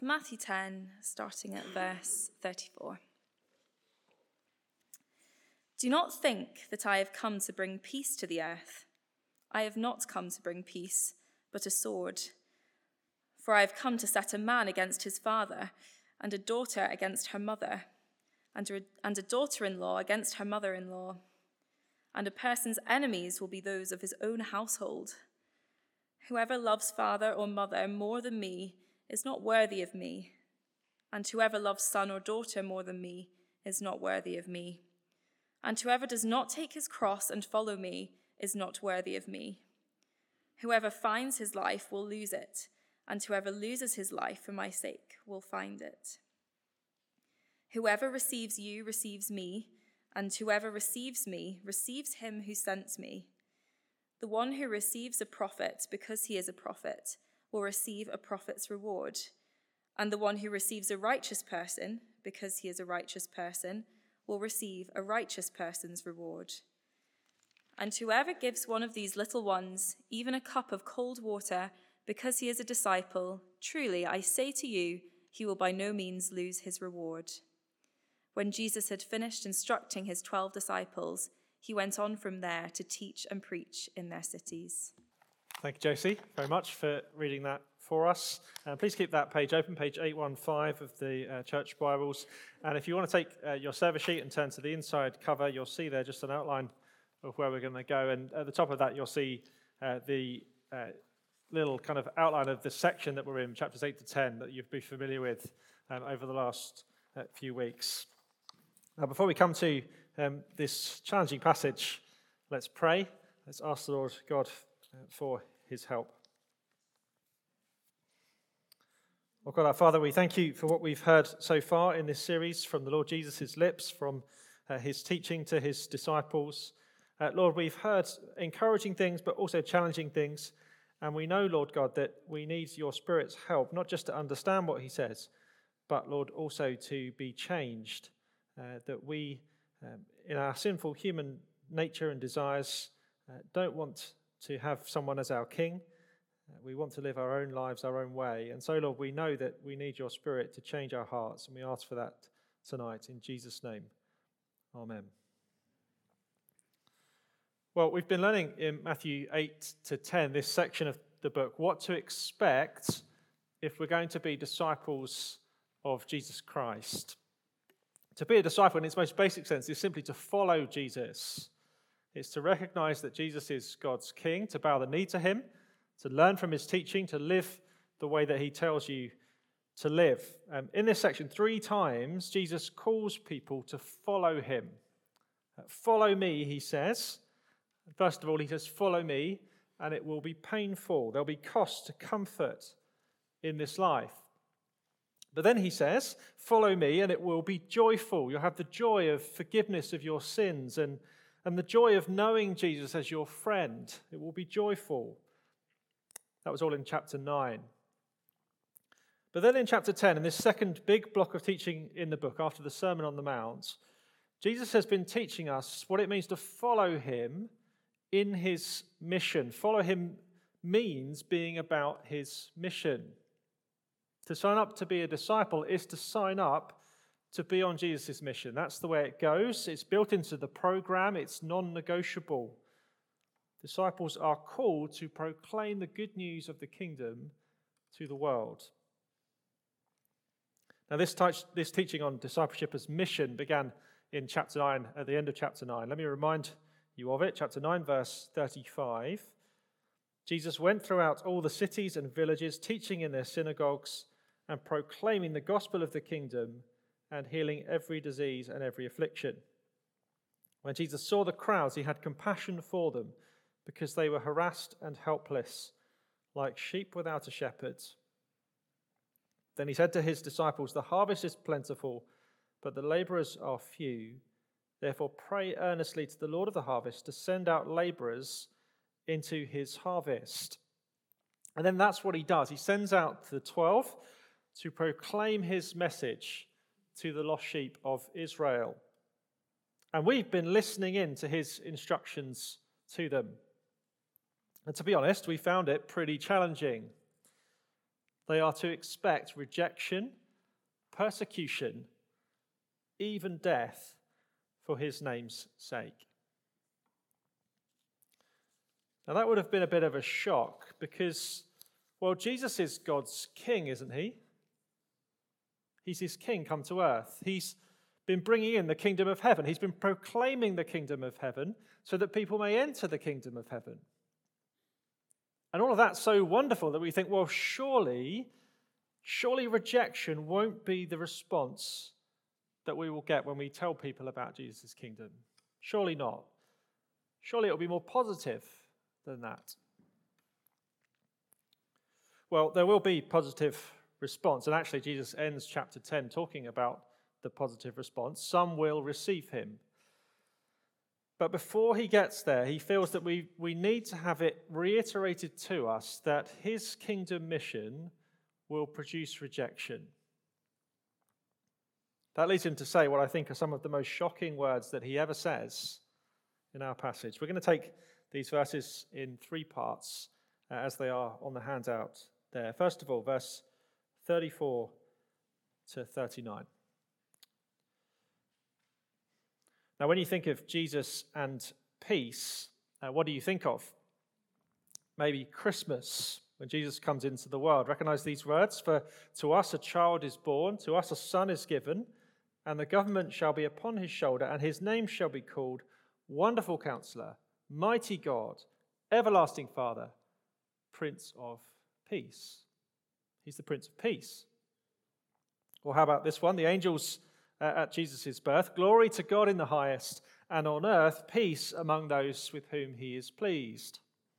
Matthew 10, starting at verse 34. Do not think that I have come to bring peace to the earth. I have not come to bring peace, but a sword. For I have come to set a man against his father, and a daughter against her mother, and a daughter-in-law against her mother-in-law. And a person's enemies will be those of his own household. Whoever loves father or mother more than me is not worthy of me, and whoever loves son or daughter more than me is not worthy of me. And whoever does not take his cross and follow me is not worthy of me. Whoever finds his life will lose it, and whoever loses his life for my sake will find it. Whoever receives you receives me, and whoever receives me receives him who sent me. The one who receives a prophet because he is a prophet will receive a prophet's reward, and the one who receives a righteous person because he is a righteous person will receive a righteous person's reward. And whoever gives one of these little ones even a cup of cold water because he is a disciple, truly I say to you, he will by no means lose his reward. When Jesus had finished instructing his 12 disciples, he went on from there to teach and preach in their cities. Thank you, Josie, very much for reading that for us. Please keep that page open, page 815 of the Church Bibles. And if you want to take your service sheet and turn to the inside cover, you'll see there just an outline of where we're going to go. And at the top of that, you'll see the little kind of outline of the section that we're in, chapters 8 to 10, that you'll be familiar with over the last few weeks. Now, before we come to this challenging passage, let's pray. Let's ask the Lord God for his help. Oh God, our Father, we thank you for what we've heard so far in this series from the Lord Jesus' lips, from his teaching to his disciples. Lord, we've heard encouraging things, but also challenging things. And we know, Lord God, that we need your Spirit's help, not just to understand what he says, but, Lord, also to be changed. That we, in our sinful human nature and desires, don't want to have someone as our king. We want to live our own lives, our own way. And so, Lord, we know that we need your Spirit to change our hearts, and we ask for that tonight in Jesus' name. Amen. Well, we've been learning in Matthew 8 to 10, this section of the book, what to expect if we're going to be disciples of Jesus Christ. To be a disciple in its most basic sense is simply to follow Jesus. It's to recognize that Jesus is God's king, to bow the knee to him, to learn from his teaching, to live the way that he tells you to live. In this section, 3 times, Jesus calls people to follow him. Follow me, he says. First of all, he says, follow me, and it will be painful. There'll be cost to comfort in this life. But then he says, follow me, and it will be joyful. You'll have the joy of forgiveness of your sins and the joy of knowing Jesus as your friend. It will be joyful. That was all in chapter 9. But then in chapter 10, in this second big block of teaching in the book, after the Sermon on the Mount, Jesus has been teaching us what it means to follow him in his mission. Follow him means being about his mission. To sign up to be a disciple is to sign up to be on Jesus' mission. That's the way it goes. It's built into the program. It's non-negotiable. Disciples are called to proclaim the good news of the kingdom to the world. Now, this teaching on discipleship as mission began in chapter 9, at the end of chapter 9. Let me remind you of it. Chapter 9, verse 35. Jesus went throughout all the cities and villages, teaching in their synagogues and proclaiming the gospel of the kingdom and healing every disease and every affliction. When Jesus saw the crowds, he had compassion for them because they were harassed and helpless, like sheep without a shepherd. Then he said to his disciples, the harvest is plentiful, but the laborers are few. Therefore pray earnestly to the Lord of the harvest to send out laborers into his harvest. And then that's what he does. He sends out the 12 to proclaim his message to the lost sheep of Israel. And we've been listening in to his instructions to them. And to be honest, we found it pretty challenging. They are to expect rejection, persecution, even death for his name's sake. Now that would have been a bit of a shock because, well, Jesus is God's king, isn't he? He's his king come to earth. He's been bringing in the kingdom of heaven. He's been proclaiming the kingdom of heaven so that people may enter the kingdom of heaven. And all of that's so wonderful that we think, well, surely rejection won't be the response that we will get when we tell people about Jesus' kingdom. Surely not. Surely it will be more positive than that. Well, there will be positive response. And actually, Jesus ends chapter 10 talking about the positive response. Some will receive him. But before he gets there, he feels that we need to have it reiterated to us that his kingdom mission will produce rejection. That leads him to say what I think are some of the most shocking words that he ever says in our passage. We're going to take these verses in three parts as they are on the handout there. First of all, verse 34 to 39. Now, when you think of Jesus and peace, what do you think of? Maybe Christmas, when Jesus comes into the world. Recognize these words: for to us a child is born, to us a son is given, and the government shall be upon his shoulder, and his name shall be called Wonderful Counselor, Mighty God, Everlasting Father, Prince of Peace. He's the Prince of Peace. Or how about this one? The angels at Jesus' birth: glory to God in the highest, and on earth peace among those with whom he is pleased.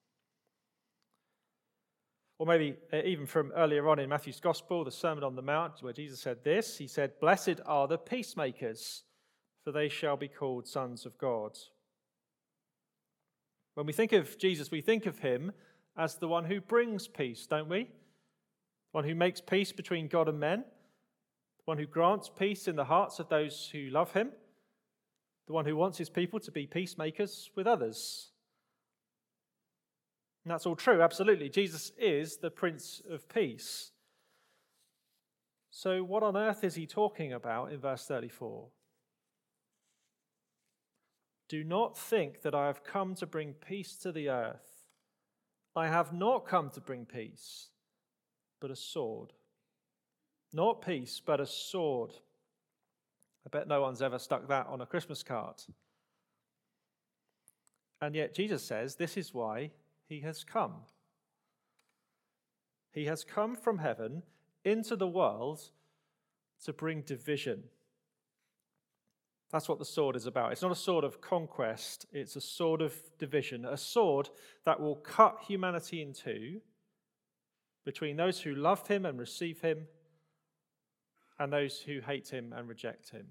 Or maybe even from earlier on in Matthew's Gospel, the Sermon on the Mount, where Jesus said this. He said, blessed are the peacemakers, for they shall be called sons of God. When we think of Jesus, we think of him as the one who brings peace, don't we? One who makes peace between God and men. The one who grants peace in the hearts of those who love him. The one who wants his people to be peacemakers with others. And that's all true, absolutely. Jesus is the Prince of Peace. So what on earth is he talking about in verse 34? Do not think that I have come to bring peace to the earth. I have not come to bring peace, but a sword. Not peace, but a sword. I bet no one's ever stuck that on a Christmas card. And yet Jesus says this is why he has come. He has come from heaven into the world to bring division. That's what the sword is about. It's not a sword of conquest, it's a sword of division, a sword that will cut humanity in two between those who love him and receive him and those who hate him and reject him.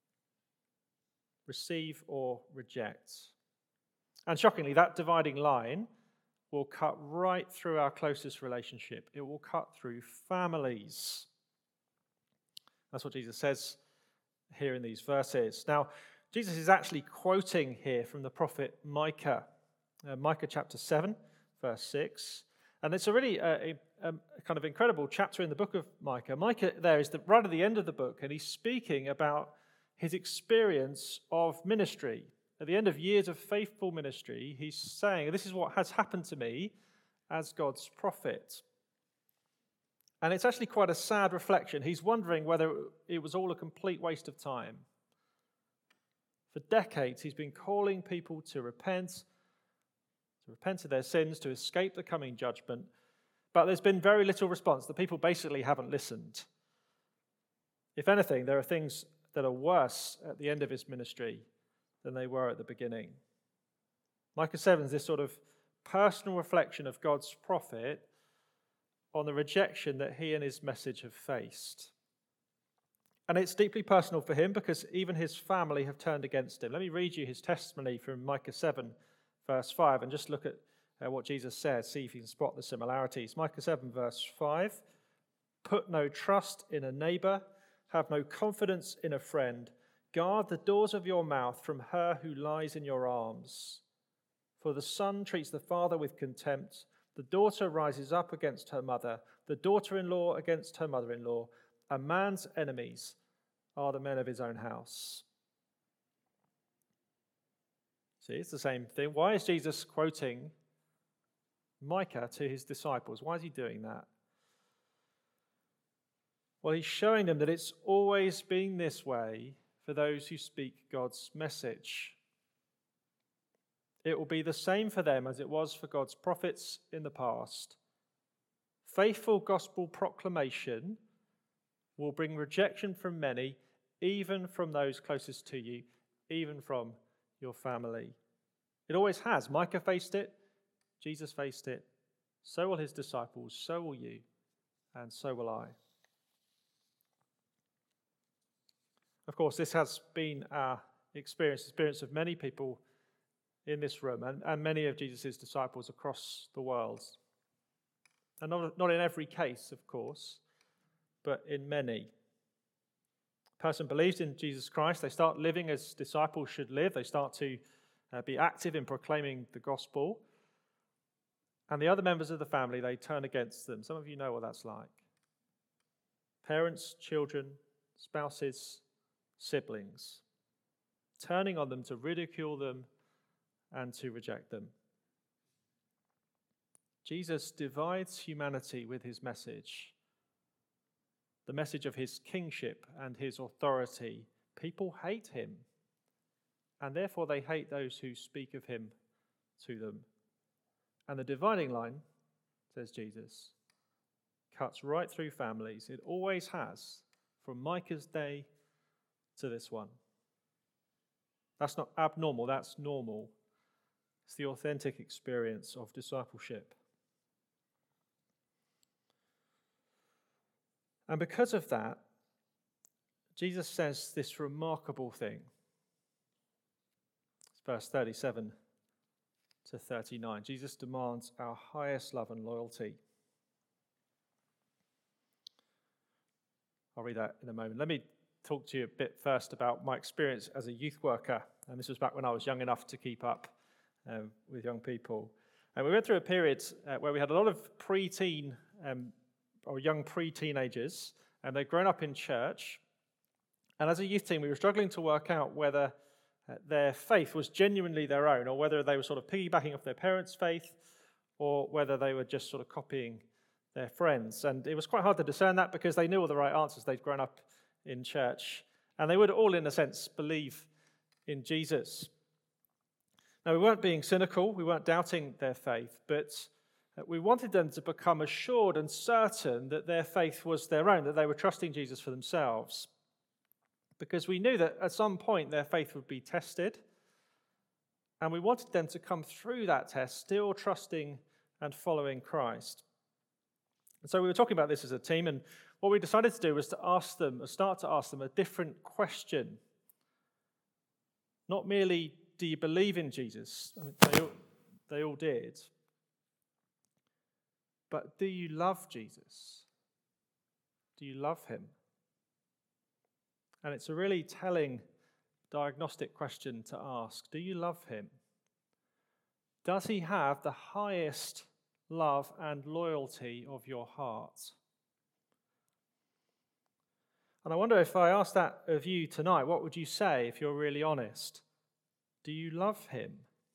Receive or reject. And shockingly, that dividing line will cut right through our closest relationship. It will cut through families. That's what Jesus says here in these verses. Now, Jesus is actually quoting here from the prophet Micah. Micah chapter 7, verse 6. And it's a really a kind of incredible chapter in the book of Micah. Micah there is right at the end of the book, and he's speaking about his experience of ministry. At the end of years of faithful ministry, he's saying, this is what has happened to me as God's prophet. And it's actually quite a sad reflection. He's wondering whether it was all a complete waste of time. For decades, he's been calling people to repent of their sins, to escape the coming judgment. But there's been very little response. The people basically haven't listened. If anything, there are things that are worse at the end of his ministry than they were at the beginning. Micah 7 is this sort of personal reflection of God's prophet on the rejection that he and his message have faced. And it's deeply personal for him because even his family have turned against him. Let me read you his testimony from Micah 7, verse 5, and just look at what Jesus said, see if you can spot the similarities. Micah 7, verse 5, put no trust in a neighbor, have no confidence in a friend. Guard the doors of your mouth from her who lies in your arms. For the son treats the father with contempt. The daughter rises up against her mother. the daughter-in-law against her mother-in-law. A man's enemies are the men of his own house. See, it's the same thing. Why is Jesus quoting Micah to his disciples? Why is he doing that? Well, he's showing them that it's always been this way for those who speak God's message. It will be the same for them as it was for God's prophets in the past. Faithful gospel proclamation will bring rejection from many, even from those closest to you, even from your family. It always has. Micah faced it. Jesus faced it. So will his disciples. So will you. And so will I. Of course, this has been our experience of many people in this room and many of Jesus' disciples across the world. And not in every case, of course, but in many. A person believes in Jesus Christ. They start living as disciples should live. They start to be active in proclaiming the gospel. And the other members of the family, they turn against them. Some of you know what that's like. Parents, children, spouses, siblings, turning on them to ridicule them and to reject them. Jesus divides humanity with his message, the message of his kingship and his authority. People hate him, and therefore they hate those who speak of him to them. And the dividing line, says Jesus, cuts right through families. It always has, from Micah's day to this one. That's not abnormal, that's normal. It's the authentic experience of discipleship. And because of that, Jesus says this remarkable thing. It's verse 37 to 39. Jesus demands our highest love and loyalty. I'll read that in a moment. Let me talk to you a bit first about my experience as a youth worker. And this was back when I was young enough to keep up with young people. And we went through a period where we had a lot of pre-teen or young pre-teenagers, and they'd grown up in church. And as a youth team, we were struggling to work out whether their faith was genuinely their own, or whether they were sort of piggybacking off their parents' faith, or whether they were just sort of copying their friends. And it was quite hard to discern that because they knew all the right answers. They'd grown up in church, and they would all, in a sense, believe in Jesus. Now, we weren't being cynical, we weren't doubting their faith, but we wanted them to become assured and certain that their faith was their own, that they were trusting Jesus for themselves. Because we knew that at some point their faith would be tested, and we wanted them to come through that test still trusting and following Christ. And so we were talking about this as a team, and what we decided to do was to start to ask them a different question. Not merely, do you believe in Jesus? I mean, they all did. But do you love Jesus? Do you love him? And it's a really telling diagnostic question to ask. Do you love him? Does he have the highest love and loyalty of your heart? And I wonder, if I asked that of you tonight, what would you say if you're really honest? Do you love him?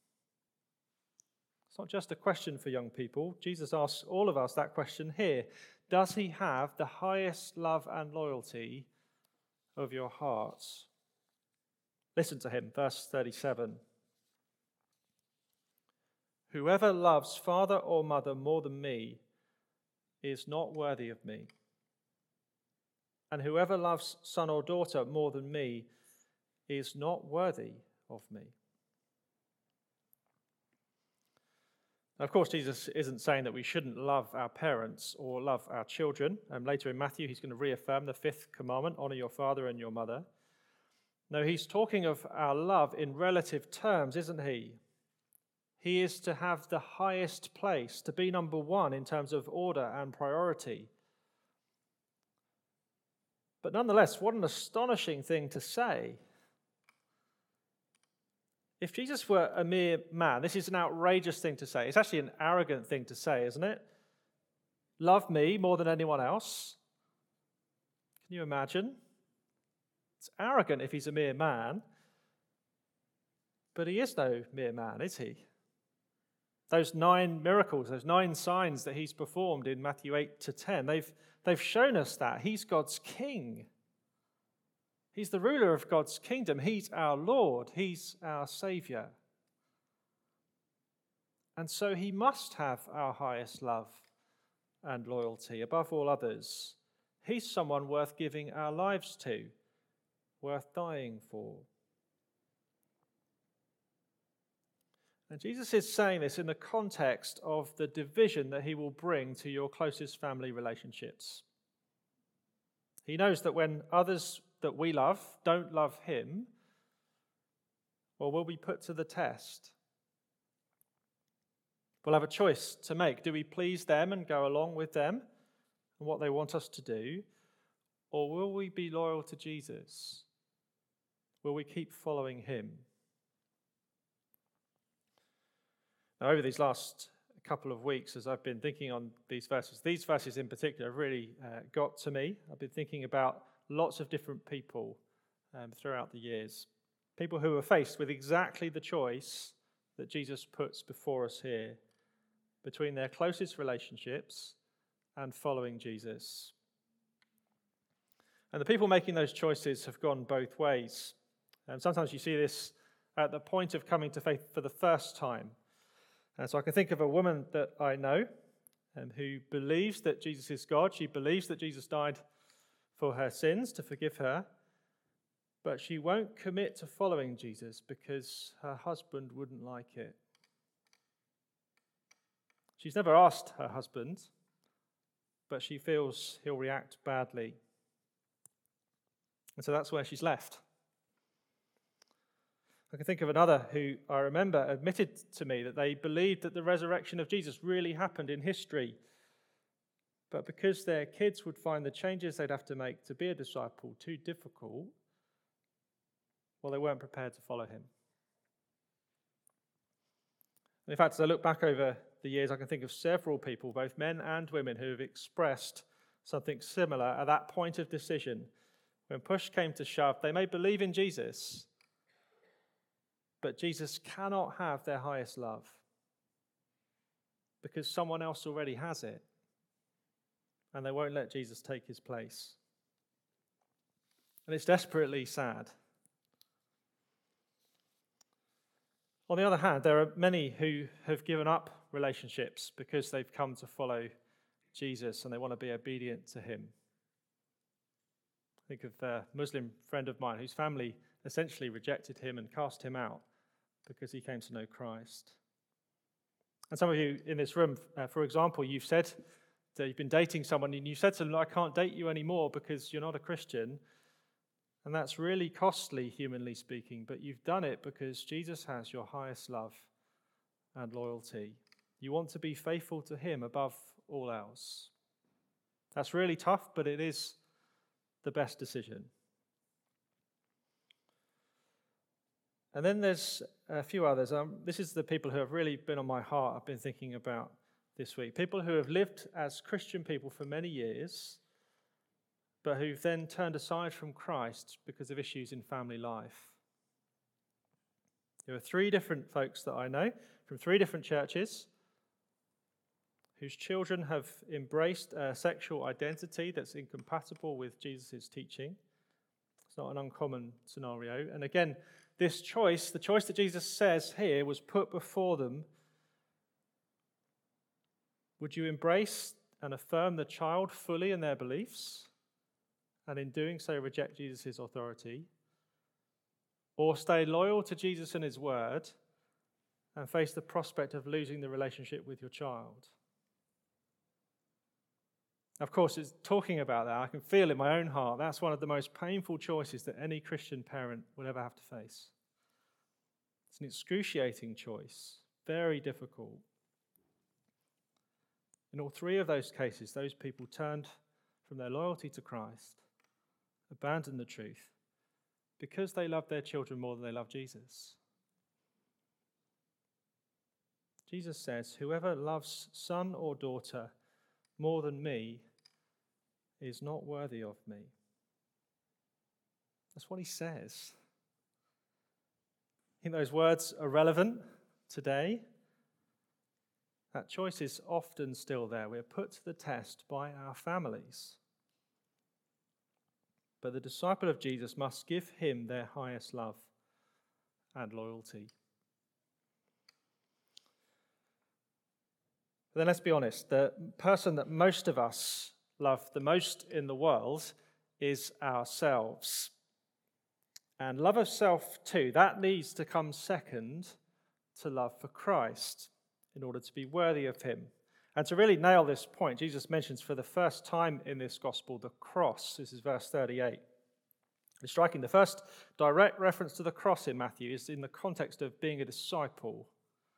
It's not just a question for young people. Jesus asks all of us that question here. Does he have the highest love and loyalty of your hearts? Listen to him, verse 37. Whoever loves father or mother more than me is not worthy of me. And whoever loves son or daughter more than me is not worthy of me. Now, of course, Jesus isn't saying that we shouldn't love our parents or love our children. Later in Matthew, he's going to reaffirm the fifth commandment, honor your father and your mother. No, he's talking of our love in relative terms, isn't he? He is to have the highest place, to be number one in terms of order and priority. But nonetheless, what an astonishing thing to say. If Jesus were a mere man, this is an outrageous thing to say. It's actually an arrogant thing to say, isn't it? love me more than anyone else. Can you imagine? It's arrogant if he's a mere man, but he is no mere man, is he? Those 9 miracles, those 9 signs that he's performed in Matthew 8 to 10, they've shown us that he's God's king. He's the ruler of God's kingdom. He's our Lord. He's our Saviour. And so he must have our highest love and loyalty above all others. He's someone worth giving our lives to, worth dying for. And Jesus is saying this in the context of the division that he will bring to your closest family relationships. He knows that when others that we love don't love him, well, we'll be put to the test. We'll have a choice to make. Do we please them and go along with them and what they want us to do? Or will we be loyal to Jesus? Will we keep following him? Now, over these last couple of weeks, as I've been thinking on these verses in particular have really got to me. I've been thinking about lots of different people throughout the years. People who are faced with exactly the choice that Jesus puts before us here between their closest relationships and following Jesus. And the people making those choices have gone both ways. And sometimes you see this at the point of coming to faith for the first time. And so I can think of a woman that I know who believes that Jesus is God. She believes that Jesus died for her sins to forgive her. But she won't commit to following Jesus because her husband wouldn't like it. She's never asked her husband, but she feels he'll react badly. And so that's where she's left. I can think of another who I remember admitted to me that they believed that the resurrection of Jesus really happened in history. But because their kids would find the changes they'd have to make to be a disciple too difficult, well, they weren't prepared to follow him. And in fact, as I look back over the years, I can think of several people, both men and women, who have expressed something similar at that point of decision. When push came to shove, they may believe in Jesus, but Jesus cannot have their highest love because someone else already has it, and they won't let Jesus take his place. And it's desperately sad. On the other hand, there are many who have given up relationships because they've come to follow Jesus and they want to be obedient to him. I think of a Muslim friend of mine whose family essentially rejected him and cast him out because he came to know Christ. And some of you in this room, for example, you've said that you've been dating someone and you said to them, I can't date you anymore because you're not a Christian. And that's really costly, humanly speaking, but you've done it because Jesus has your highest love and loyalty. You want to be faithful to him above all else. That's really tough, but it is the best decision. And then there's a few others. This is the people who have really been on my heart, I've been thinking about this week. People who have lived as Christian people for many years, but who've then turned aside from Christ because of issues in family life. There are 3 different folks that I know from 3 different churches whose children have embraced a sexual identity that's incompatible with Jesus' teaching. It's not an uncommon scenario. And again, this choice, the choice that Jesus says here, was put before them. Would you embrace and affirm the child fully in their beliefs, and in doing so reject Jesus' authority? Or stay loyal to Jesus and his word and face the prospect of losing the relationship with your child? Of course, it's talking about that. I can feel in my own heart that's one of the most painful choices that any Christian parent will ever have to face. It's an excruciating choice, very difficult. In all 3 of those cases, those people turned from their loyalty to Christ, abandoned the truth, because they loved their children more than they loved Jesus. Jesus says, whoever loves son or daughter more than me is not worthy of me. That's what he says. I think those words are relevant today. That choice is often still there. We're put to the test by our families. But the disciple of Jesus must give him their highest love and loyalty. But then let's be honest, the person that most of us love the most in the world is ourselves. And love of self too, that needs to come second to love for Christ in order to be worthy of him. And to really nail this point, Jesus mentions for the first time in this gospel the cross. This is verse 38. It's striking. The first direct reference to the cross in Matthew is in the context of being a disciple.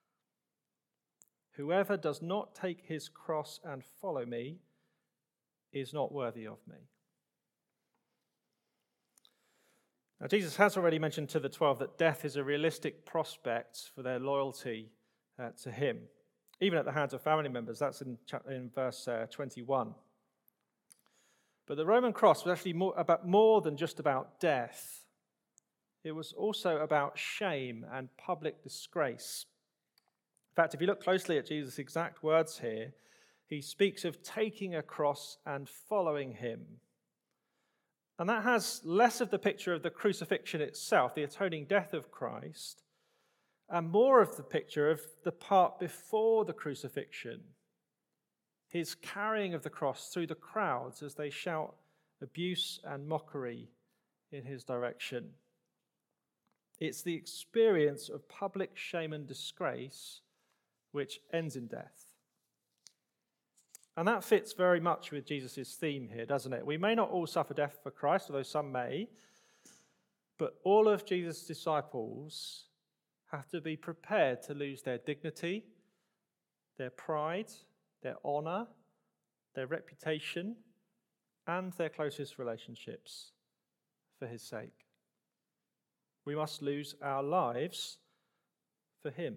Whoever does not take his cross and follow me is not worthy of me. Now, Jesus has already mentioned to the 12 that death is a realistic prospect for their loyalty to him, even at the hands of family members. That's in verse 21. But the Roman cross was actually more than just about death. It was also about shame and public disgrace. In fact, if you look closely at Jesus' exact words here, he speaks of taking a cross and following him. And that has less of the picture of the crucifixion itself, the atoning death of Christ, and more of the picture of the part before the crucifixion, his carrying of the cross through the crowds as they shout abuse and mockery in his direction. It's the experience of public shame and disgrace which ends in death. And that fits very much with Jesus' theme here, doesn't it? We may not all suffer death for Christ, although some may, but all of Jesus' disciples have to be prepared to lose their dignity, their pride, their honor, their reputation, and their closest relationships for his sake. We must lose our lives for him.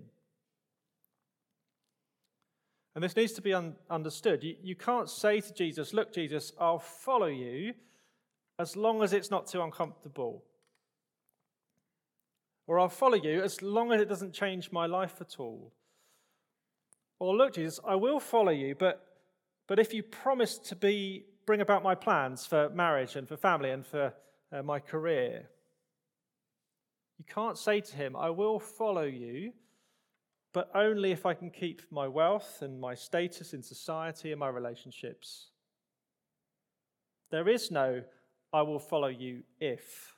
And this needs to be understood. You can't say to Jesus, look, Jesus, I'll follow you as long as it's not too uncomfortable. Or I'll follow you as long as it doesn't change my life at all. Or look, Jesus, I will follow you, but if you promise to bring about my plans for marriage and for family and for my career, you can't say to him, I will follow you, but only if I can keep my wealth and my status in society and my relationships. There is no, I will follow you if.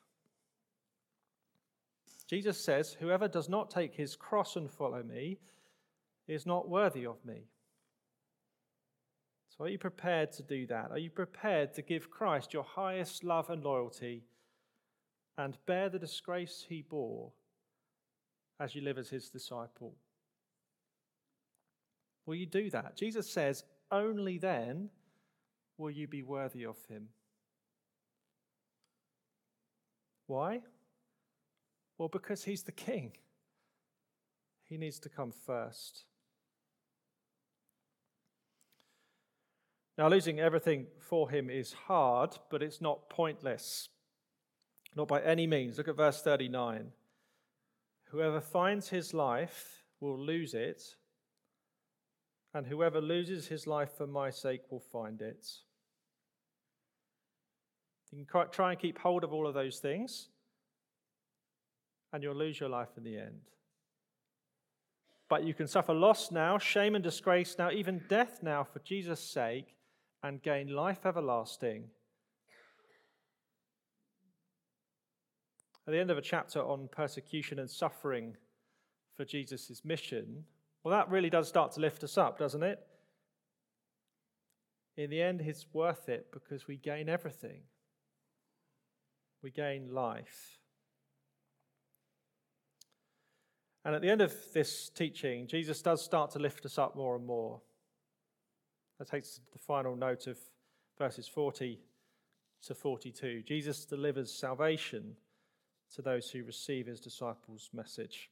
Jesus says, whoever does not take his cross and follow me is not worthy of me. So are you prepared to do that? Are you prepared to give Christ your highest love and loyalty and bear the disgrace he bore as you live as his disciple? Will you do that? Jesus says, only then will you be worthy of him. Why? Well, because he's the king. He needs to come first. Now, losing everything for him is hard, but it's not pointless. Not by any means. Look at verse 39. Whoever finds his life will lose it, and whoever loses his life for my sake will find it. You can try and keep hold of all of those things, and you'll lose your life in the end. But you can suffer loss now, shame and disgrace now, even death now for Jesus' sake, and gain life everlasting. At the end of a chapter on persecution and suffering for Jesus' mission, well, that really does start to lift us up, doesn't it? In the end, it's worth it because we gain everything. We gain life. And at the end of this teaching, Jesus does start to lift us up more and more. That takes the final note of verses 40 to 42. Jesus delivers salvation to those who receive his disciples' message.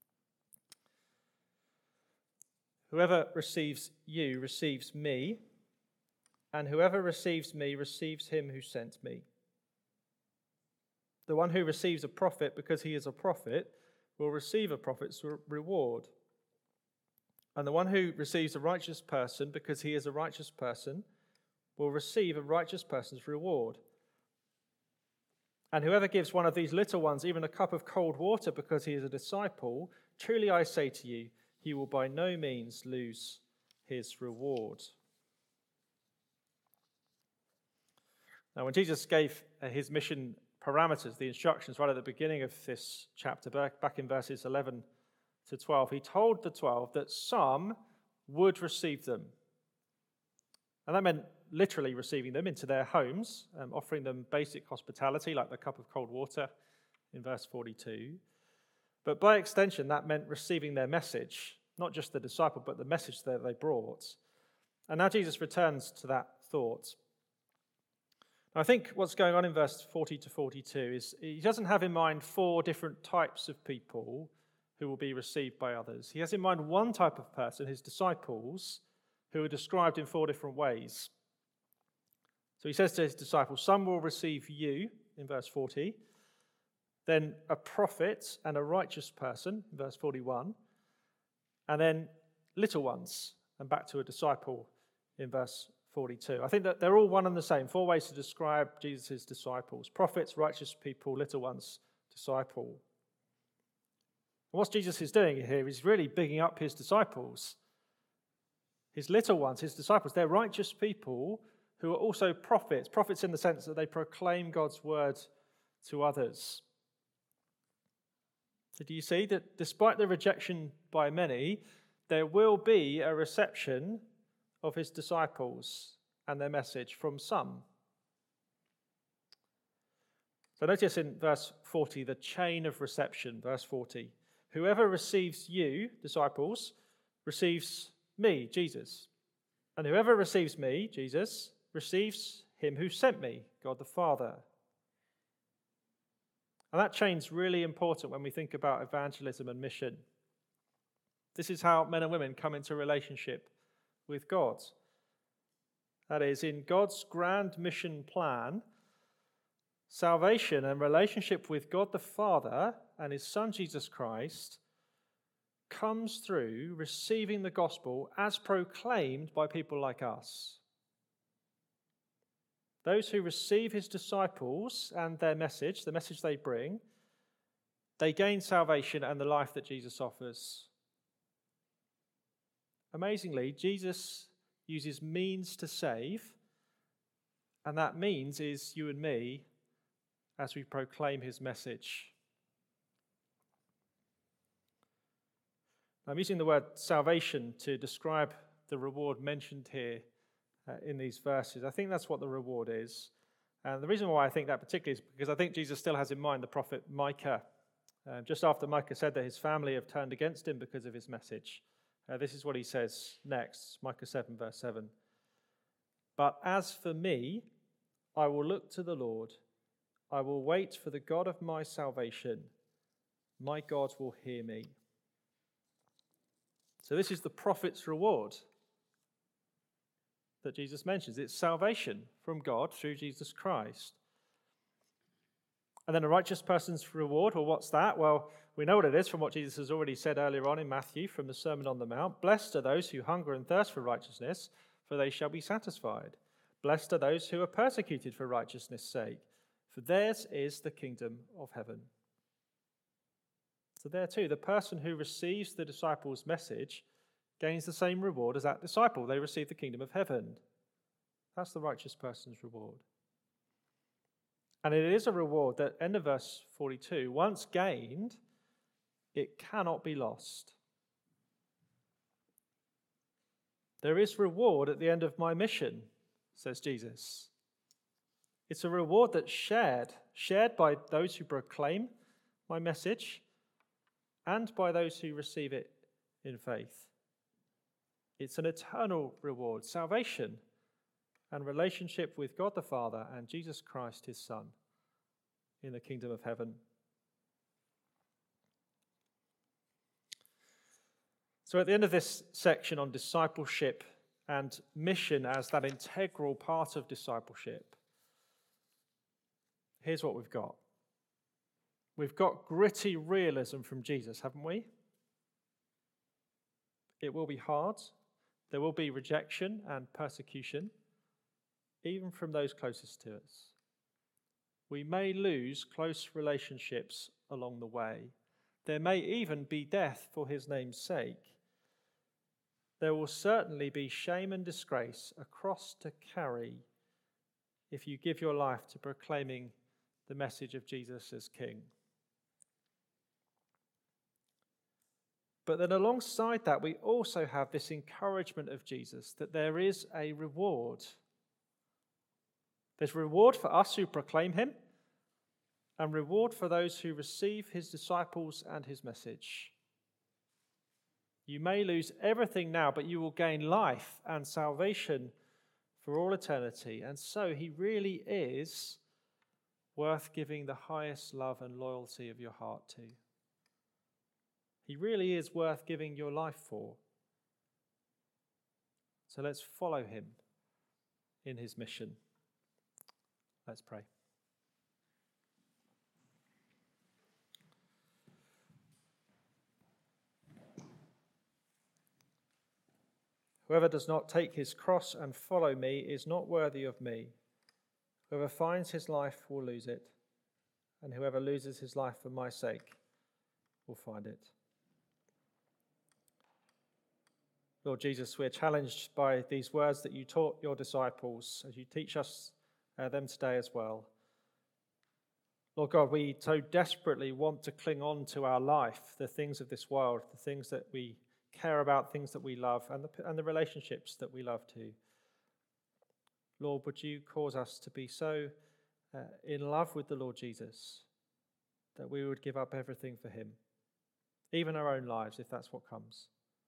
Whoever receives you receives me, and whoever receives me receives him who sent me. The one who receives a prophet because he is a prophet will receive a prophet's reward. And the one who receives a righteous person because he is a righteous person will receive a righteous person's reward. And whoever gives one of these little ones even a cup of cold water because he is a disciple, truly I say to you, he will by no means lose his reward. Now, when Jesus gave his mission parameters, the instructions right at the beginning of this chapter, back in verses 11 to 12, he told the 12 that some would receive them. And that meant literally receiving them into their homes, offering them basic hospitality like the cup of cold water in verse 42. But by extension, that meant receiving their message, not just the disciple, but the message that they brought. And now Jesus returns to that thought. I think what's going on in verse 40 to 42 is he doesn't have in mind 4 different types of people who will be received by others. He has in mind one type of person, his disciples, who are described in 4 different ways. So he says to his disciples, some will receive you, in verse 40, then a prophet and a righteous person, in verse 41, and then little ones, and back to a disciple in verse 42. I think that they're all one and the same. 4 ways to describe Jesus' disciples: prophets, righteous people, little ones, disciple. And what Jesus is doing here is really bigging up his disciples. His little ones, his disciples, they're righteous people who are also prophets. Prophets in the sense that they proclaim God's word to others. So do you see that despite the rejection by many, there will be a reception of his disciples and their message from some? So notice in verse 40, the chain of reception, verse 40. Whoever receives you, disciples, receives me, Jesus. And whoever receives me, Jesus, receives him who sent me, God the Father. And that chain's really important when we think about evangelism and mission. This is how men and women come into relationship with God. That is, in God's grand mission plan, salvation and relationship with God the Father and his Son Jesus Christ comes through receiving the gospel as proclaimed by people like us. Those who receive his disciples and their message, the message they bring, they gain salvation and the life that Jesus offers. Amazingly, Jesus uses means to save, and that means is you and me as we proclaim his message. I'm using the word salvation to describe the reward mentioned here in these verses. I think that's what the reward is. And the reason why I think that particularly is because I think Jesus still has in mind the prophet Micah. Just after Micah said that his family have turned against him because of his message, this is what he says next, Micah 7, verse 7. But as for me, I will look to the Lord. I will wait for the God of my salvation. My God will hear me. So this is the prophet's reward that Jesus mentions. It's salvation from God through Jesus Christ. And then a righteous person's reward, well, what's that? Well, we know what it is from what Jesus has already said earlier on in Matthew from the Sermon on the Mount. Blessed are those who hunger and thirst for righteousness, for they shall be satisfied. Blessed are those who are persecuted for righteousness' sake, for theirs is the kingdom of heaven. So there too, the person who receives the disciples' message gains the same reward as that disciple. They receive the kingdom of heaven. That's the righteous person's reward. And it is a reward that, end of verse 42, once gained, it cannot be lost. There is reward at the end of my mission, says Jesus. It's a reward that's shared by those who proclaim my message and by those who receive it in faith. It's an eternal reward, salvation and relationship with God the Father and Jesus Christ, his Son, in the kingdom of heaven. So at the end of this section on discipleship and mission as that integral part of discipleship, here's what we've got. We've got gritty realism from Jesus, haven't we? It will be hard. There will be rejection and persecution, even from those closest to us. We may lose close relationships along the way. There may even be death for his name's sake. There will certainly be shame and disgrace, a cross to carry, if you give your life to proclaiming the message of Jesus as King. But then alongside that, we also have this encouragement of Jesus that there is a reward. There's reward for us who proclaim him, and reward for those who receive his disciples and his message. You may lose everything now, but you will gain life and salvation for all eternity. And so he really is worth giving the highest love and loyalty of your heart to. He really is worth giving your life for. So let's follow him in his mission. Let's pray. Whoever does not take his cross and follow me is not worthy of me. Whoever finds his life will lose it, and whoever loses his life for my sake will find it. Lord Jesus, we're challenged by these words that you taught your disciples as you teach us them today as well. Lord God, we so desperately want to cling on to our life, the things of this world, the things that we care about, things that we love, and the relationships that we love too. Lord, would you cause us to be so in love with the Lord Jesus that we would give up everything for him, even our own lives, if that's what comes.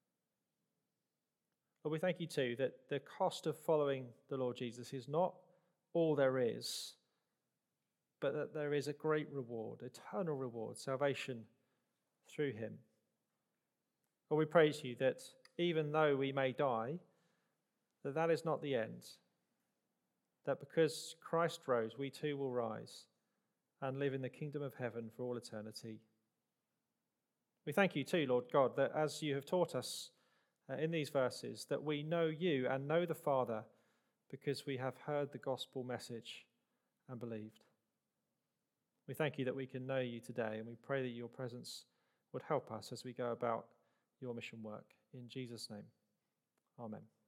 But we thank you too that the cost of following the Lord Jesus is not all there is, but that there is a great reward, eternal reward, salvation through him. Lord, we praise you that even though we may die, that is not the end. That because Christ rose, we too will rise and live in the kingdom of heaven for all eternity. We thank you too, Lord God, that as you have taught us in these verses, that we know you and know the Father because we have heard the gospel message and believed. We thank you that we can know you today, and we pray that your presence would help us as we go about your mission work. In Jesus' name, amen.